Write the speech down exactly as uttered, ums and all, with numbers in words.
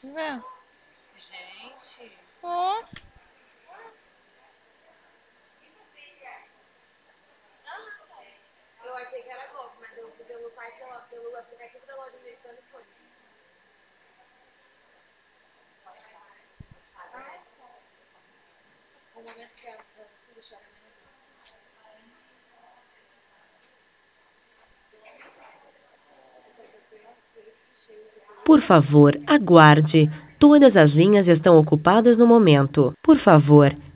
Vê. Gente. Ó. Eu achei que era golpe, mas eu fui pelo site, da lo- pelo aplicativo da loja americana e foi. O momento que ela deixou a Por favor, aguarde. Todas as linhas estão ocupadas no momento. Por favor,